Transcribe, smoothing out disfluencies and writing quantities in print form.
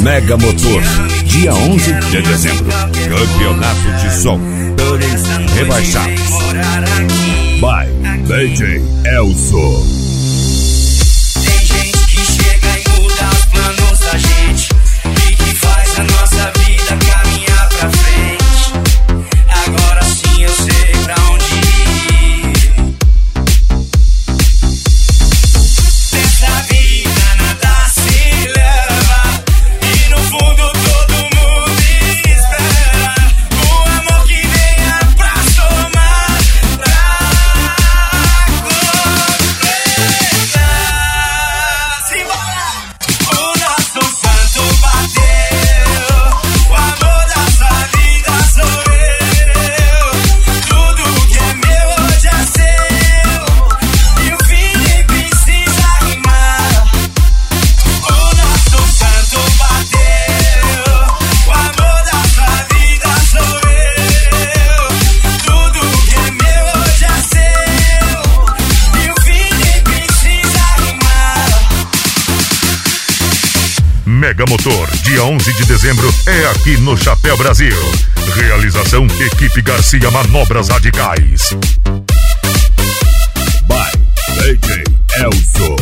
Mega Motor, dia 11 de dezembro. Campeonato de som, Tunnels rebaixados. By DJ Elzo. Tem gente que chega e muda os planos da gente e que faz a nossa vida caminhar pra frente. Agora sim eu sei pra onde ir. Nessa vida nada se leva e no fundo todo mundo espera o amor que venha pra somar, pra completar. Simbora! O nosso santo bateu, o amor da sua vida sou eu. Tudo que é meu hoje é seu e o fim nem precisa rimar. O nosso santo bateu, o amor da sua vida sou eu. Tudo que é meu hoje é seu e o fim nem precisa rimar. Mega Motor, dia 11 de dezembro, é aqui no Chapéu Brasil. Realização Equipe Garcia Manobras Radicais. By DJ Elzo.